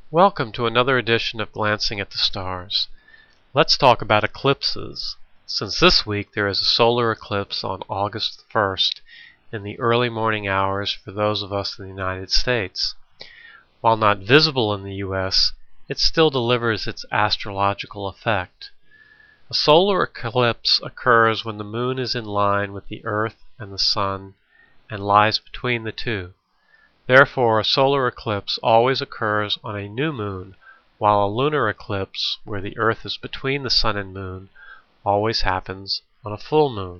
Welcome to another edition of Glancing at the Stars. Let's talk about eclipses, since this week there is a solar eclipse on August 1st in the early morning hours for those of us in the United States. While not visible in the US, it still delivers its astrological effect. A solar eclipse occurs when the moon is in line with the Earth and the Sun and lies between the two. Therefore, a solar eclipse always occurs on a new moon, while a lunar eclipse, where the Earth is between the Sun and Moon, always happens on a full moon.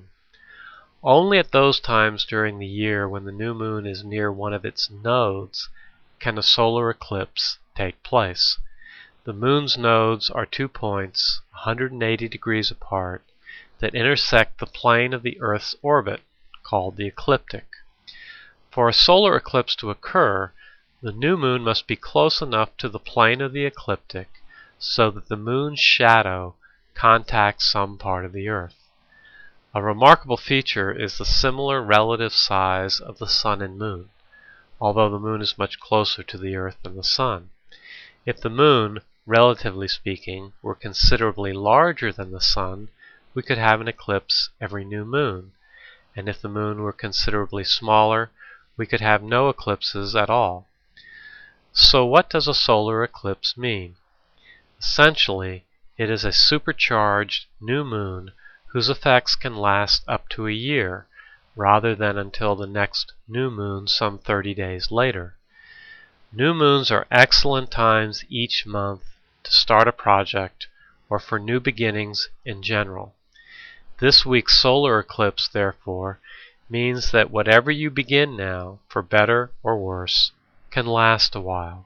Only at those times during the year when the new moon is near one of its nodes can a solar eclipse take place. The moon's nodes are 2 points, 180 degrees apart, that intersect the plane of the Earth's orbit, called the ecliptic. For a solar eclipse to occur, the new moon must be close enough to the plane of the ecliptic so that the moon's shadow contacts some part of the Earth. A remarkable feature is the similar relative size of the Sun and Moon, although the moon is much closer to the Earth than the Sun. If the moon, relatively speaking, were considerably larger than the Sun, we could have an eclipse every new moon, and if the moon were considerably smaller, we could have no eclipses at all. So what does a solar eclipse mean? Essentially, it is a supercharged new moon whose effects can last up to a year, rather than until the next new moon some 30 days later. New moons are excellent times each month to start a project or for new beginnings in general. This week's solar eclipse, therefore, means that whatever you begin now, for better or worse, can last a while.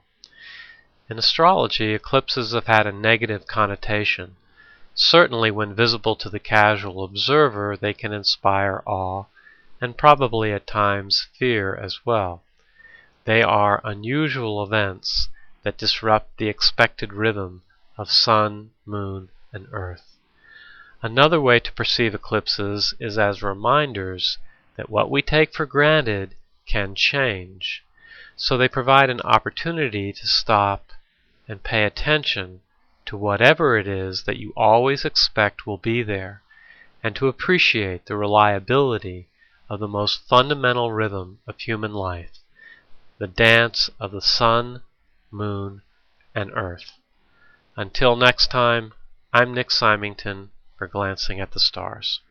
In astrology, eclipses have had a negative connotation. Certainly when visible to the casual observer, they can inspire awe and probably at times fear as well. They are unusual events that disrupt the expected rhythm of sun, moon, and earth. Another way to perceive eclipses is as reminders that what we take for granted can change. So they provide an opportunity to stop and pay attention to whatever it is that you always expect will be there, and to appreciate the reliability of the most fundamental rhythm of human life, the dance of the sun, moon, and earth. Until next time, I'm Nick Symington for Glancing at the Stars.